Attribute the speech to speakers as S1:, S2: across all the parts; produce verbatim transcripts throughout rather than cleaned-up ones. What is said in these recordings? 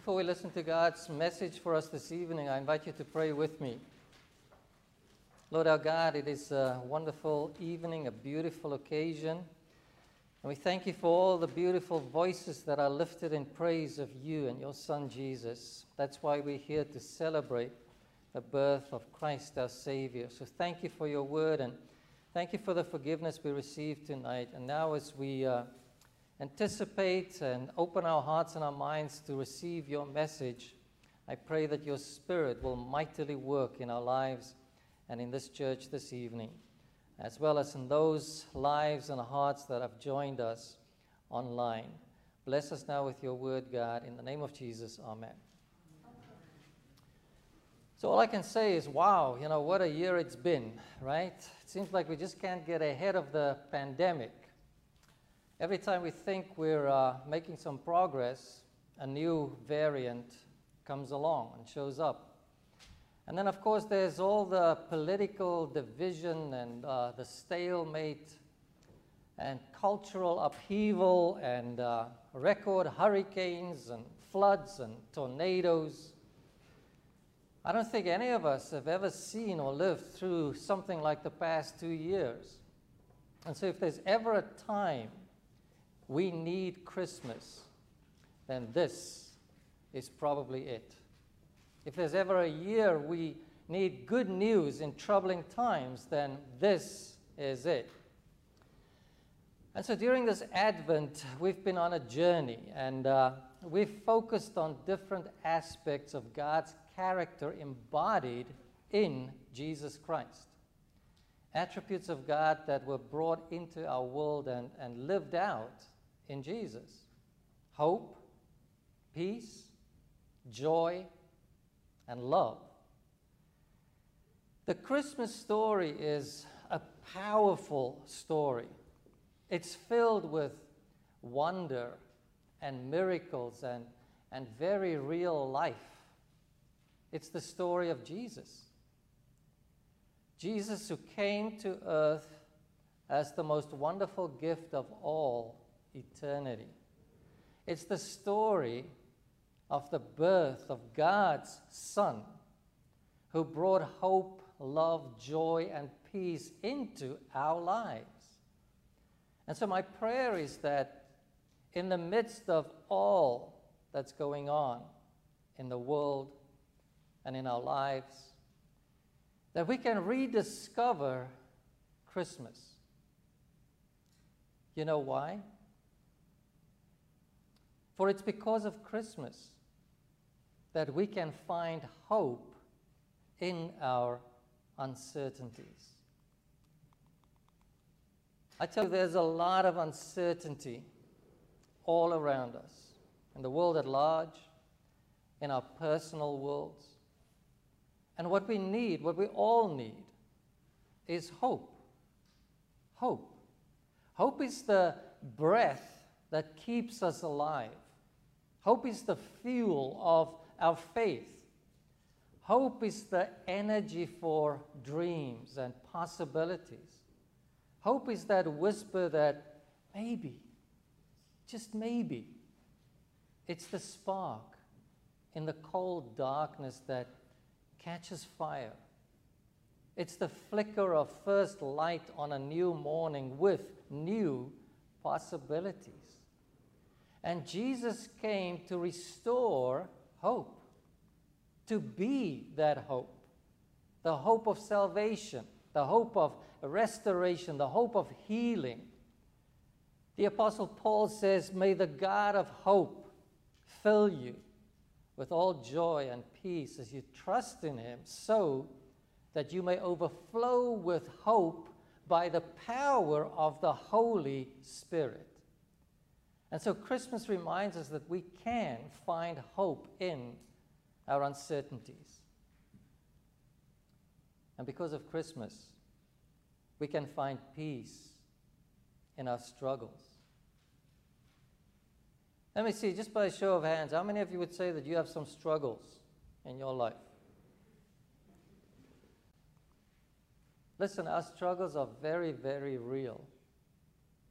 S1: Before we listen to God's message for us this evening, I invite you to pray with me. Lord our God, it is a wonderful evening, a beautiful occasion. And we thank you for all the beautiful voices that are lifted in praise of you and your Son, Jesus. That's why we're here to celebrate the birth of Christ, our Savior. So thank you for your word, and thank you for the forgiveness we received tonight. And now as we uh, anticipate and open our hearts and our minds to receive your message, I pray that your Spirit will mightily work in our lives and in this church this evening, as well as in those lives and hearts that have joined us online. Bless us now with your word, God. In the name of Jesus, amen. So all I can say is, wow, you know, what a year it's been, right? It seems like we just can't get ahead of the pandemic. Every time we think we're uh, making some progress, a new variant comes along and shows up. And then, of course, there's all the political division and uh, the stalemate and cultural upheaval and uh, record hurricanes and floods and tornadoes. I don't think any of us have ever seen or lived through something like the past two years. And so if there's ever a time we need Christmas, then this is probably it. If there's ever a year we need good news in troubling times, then this is it. And so during this Advent, we've been on a journey, and uh, we've focused on different aspects of God's character embodied in Jesus Christ. Attributes of God that were brought into our world and, and lived out in Jesus. Hope, peace, joy, and love. The Christmas story is a powerful story. It's filled with wonder and miracles and, and very real life. It's the story of Jesus. Jesus, who came to earth as the most wonderful gift of all, eternity. It's the story of the birth of God's Son, who brought hope, love, joy, and peace into our lives. And so my prayer is that in the midst of all that's going on in the world and in our lives, that we can rediscover Christmas. You know why? For it's because of Christmas that we can find hope in our uncertainties. I tell you, there's a lot of uncertainty all around us, in the world at large, in our personal worlds. And what we need, what we all need, is hope. Hope. Hope is the breath that keeps us alive. Hope is the fuel of our faith. Hope is the energy for dreams and possibilities. Hope is that whisper that maybe, just maybe, it's the spark in the cold darkness that catches fire. It's the flicker of first light on a new morning with new possibilities. And Jesus came to restore hope, to be that hope, the hope of salvation, the hope of restoration, the hope of healing. The Apostle Paul says, "May the God of hope fill you with all joy and peace as you trust in him, so that you may overflow with hope by the power of the Holy Spirit." And so Christmas reminds us that we can find hope in our uncertainties. And because of Christmas, we can find peace in our struggles. Let me see, just by a show of hands, how many of you would say that you have some struggles in your life? Listen, our struggles are very, very real.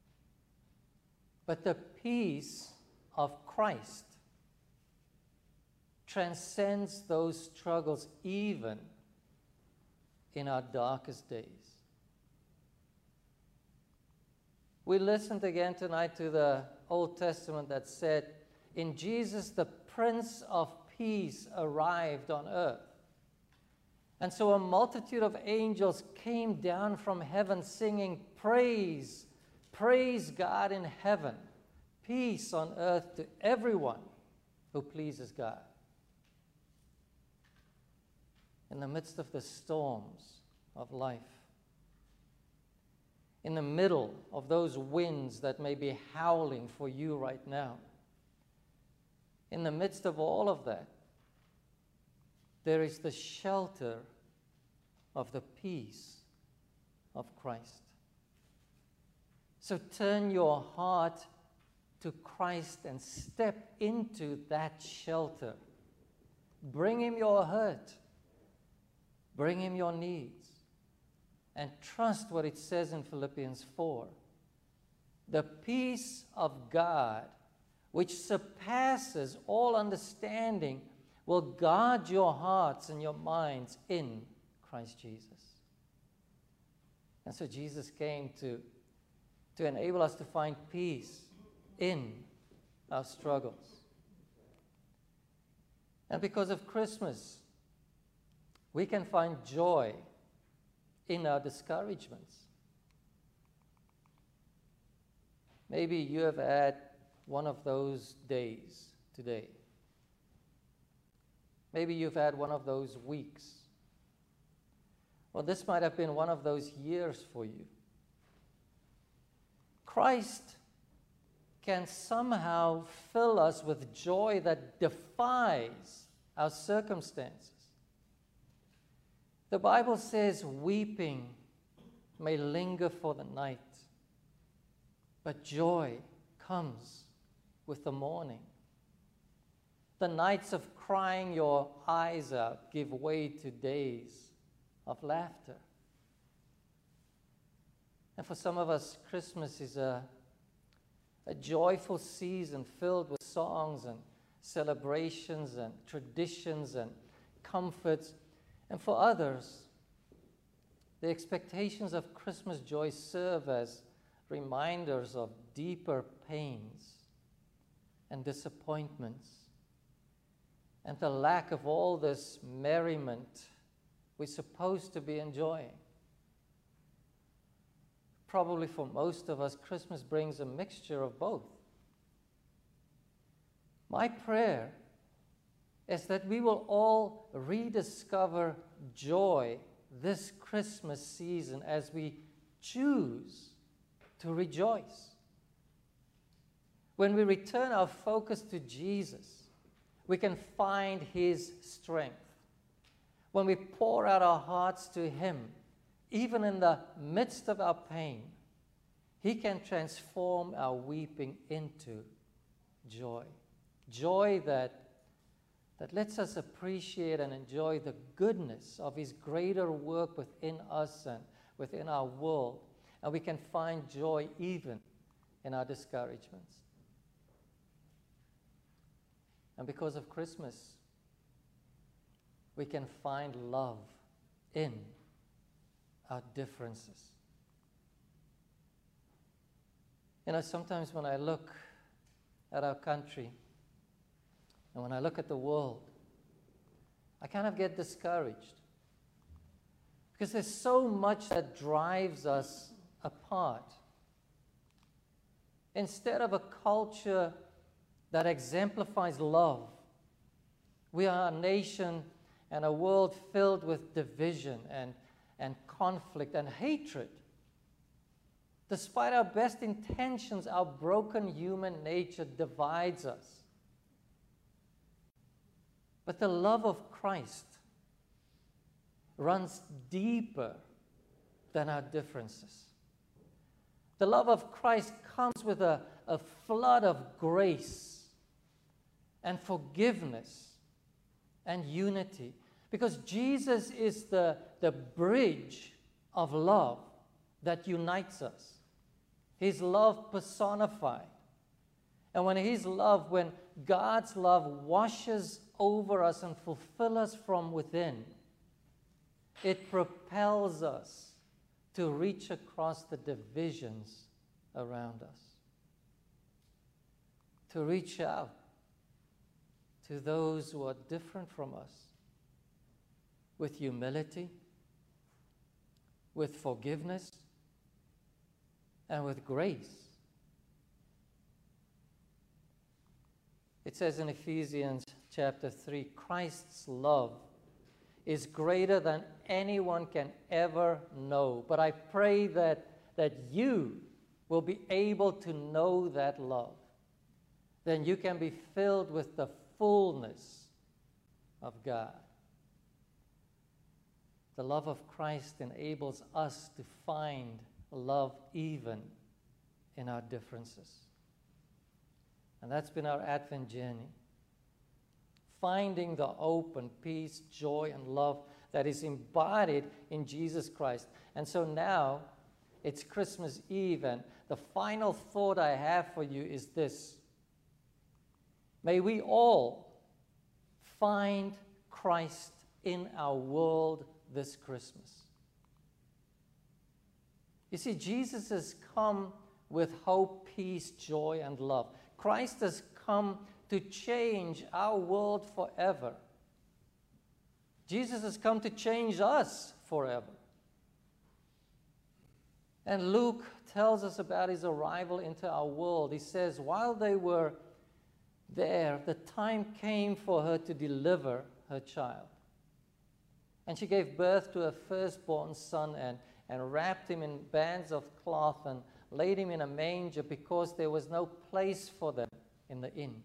S1: But the peace of Christ transcends those struggles even in our darkest days. We listened again tonight to the Old Testament that said, in Jesus, the Prince of Peace arrived on earth. And so a multitude of angels came down from heaven singing, praise, praise God in heaven, peace on earth to everyone who pleases God. In the midst of the storms of life, in the middle of those winds that may be howling for you right now, in the midst of all of that, there is the shelter of the peace of Christ. So turn your heart to Christ and step into that shelter. Bring him your hurt. Bring him your needs. And trust what it says in Philippians four. The peace of God, which surpasses all understanding, will guard your hearts and your minds in Christ Jesus. And so Jesus came to, to enable us to find peace in our struggles. And because of Christmas, we can find joy in our discouragements. Maybe you have had one of those days today. Maybe you've had one of those weeks. Or this might have been one of those years for you. Christ can somehow fill us with joy that defies our circumstances. The Bible says weeping may linger for the night, but joy comes with the morning. The nights of crying your eyes out give way to days of laughter. And for some of us, Christmas is a, a joyful season filled with songs and celebrations and traditions and comforts. And for others, the expectations of Christmas joy serve as reminders of deeper pains and disappointments and the lack of all this merriment we're supposed to be enjoying. Probably for most of us, Christmas brings a mixture of both. My prayer is that we will all rediscover joy this Christmas season as we choose to rejoice. When we return our focus to Jesus, we can find his strength. When we pour out our hearts to him, even in the midst of our pain, he can transform our weeping into joy. Joy that that lets us appreciate and enjoy the goodness of his greater work within us and within our world. And we can find joy even in our discouragements. And because of Christmas, we can find love in our differences. You know, sometimes when I look at our country, and when I look at the world, I kind of get discouraged because there's so much that drives us apart. Instead of a culture that exemplifies love, we are a nation and a world filled with division and, and conflict and hatred. Despite our best intentions, our broken human nature divides us. But the love of Christ runs deeper than our differences. The love of Christ comes with a, a flood of grace and forgiveness and unity, because Jesus is the, the bridge of love that unites us. His love personified. And when His love, when God's love washes over us and fulfills us from within, it propels us to reach across the divisions around us, to reach out to those who are different from us with humility, with forgiveness, and with grace. It says in Ephesians chapter three, Christ's love is greater than anyone can ever know. But I pray that, that you will be able to know that love. Then you can be filled with the fullness of God. The love of Christ enables us to find love even in our differences. And that's been our Advent journey. Finding the hope and peace, joy, and love that is embodied in Jesus Christ. And so now it's Christmas Eve, and the final thought I have for you is this. May we all find Christ in our world this Christmas. You see, Jesus has come with hope, peace, joy, and love. Christ has come to change our world forever. Jesus has come to change us forever. And Luke tells us about his arrival into our world. He says, while they were there, the time came for her to deliver her child. And she gave birth to her firstborn son and, and wrapped him in bands of cloth and laid him in a manger because there was no place for them in the inn.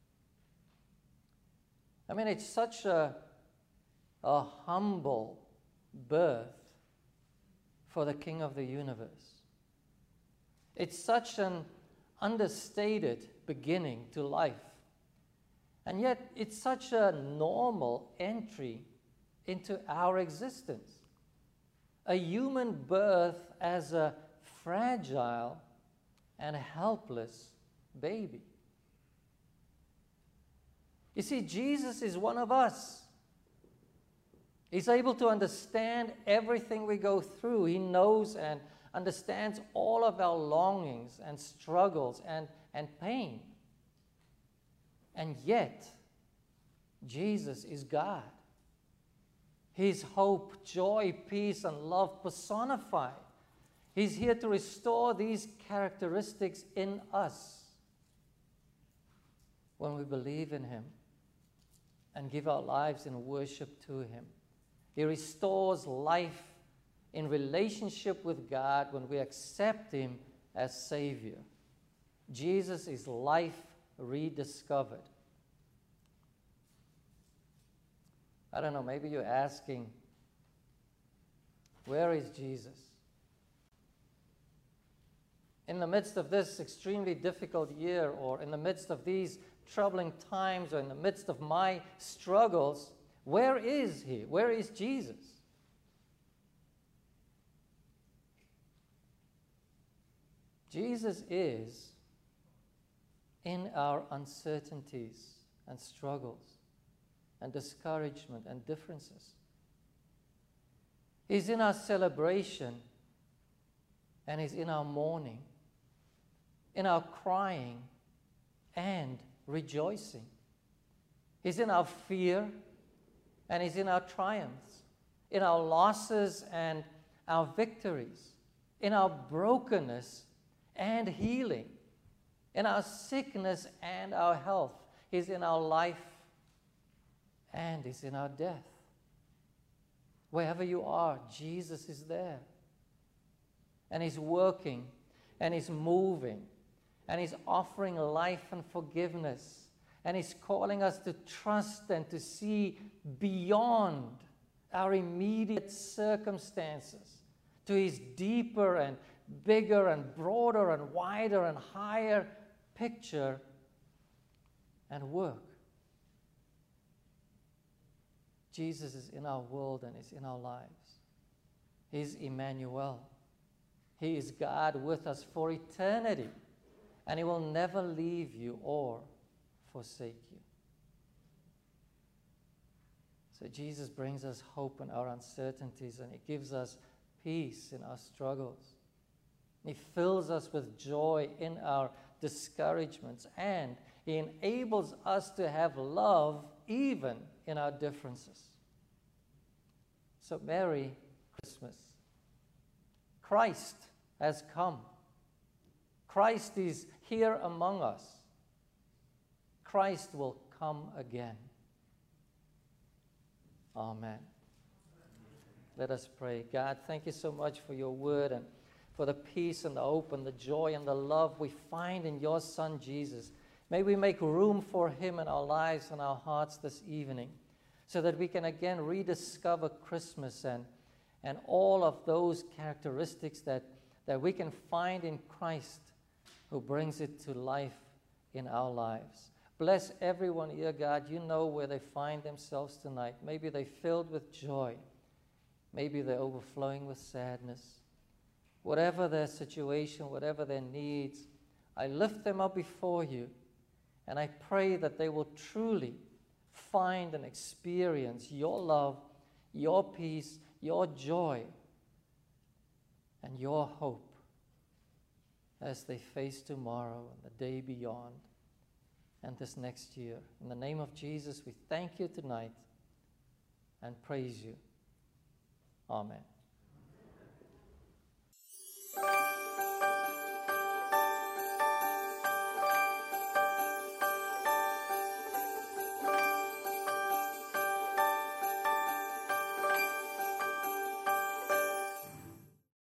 S1: I mean, it's such a, a humble birth for the King of the universe. It's such an understated beginning to life. And yet, it's such a normal entry into our existence. A human birth as a fragile and helpless baby. You see, Jesus is one of us. He's able to understand everything we go through. He knows and understands all of our longings and struggles and, and pain. And yet, Jesus is God. He's hope, joy, peace, and love personified. He's here to restore these characteristics in us when we believe in Him and give our lives in worship to Him. He restores life in relationship with God when we accept Him as Savior. Jesus is life rediscovered. I don't know, maybe you're asking, where is Jesus? In the midst of this extremely difficult year, or in the midst of these troubling times, or in the midst of my struggles, where is He? Where is Jesus? Jesus is in our uncertainties and struggles and discouragement and differences. He's in our celebration, and He's in our mourning, in our crying and rejoicing. He's in our fear, and He's in our triumphs, in our losses and our victories, in our brokenness and healing, in our sickness and our health. He's in our life, and He's in our death. Wherever you are, Jesus is there. And He's working, and He's moving, and He's offering life and forgiveness. And He's calling us to trust and to see beyond our immediate circumstances to His deeper and bigger and broader and wider and higher picture and work. Jesus is in our world and is in our lives. He's Emmanuel. He is God with us for eternity. and He will never leave you or forsake you. So Jesus brings us hope in our uncertainties, and He gives us peace in our struggles. He fills us with joy in our discouragements, and He enables us to have love even in our differences. So Merry Christmas. Christ has come. Christ is here among us. Christ will come again. Amen. Let us pray. God, thank you so much for your word and for the peace and the hope and the joy and the love we find in your Son, Jesus. May we make room for Him in our lives and our hearts this evening so that we can again rediscover Christmas and, and all of those characteristics that, that we can find in Christ, who brings it to life in our lives. Bless everyone here, God. You know where they find themselves tonight. Maybe they're filled with joy. Maybe they're overflowing with sadness. Whatever their situation, whatever their needs, I lift them up before you, and I pray that they will truly find and experience your love, your peace, your joy, and your hope as they face tomorrow and the day beyond and this next year. In the name of Jesus, we thank you tonight and praise you. Amen.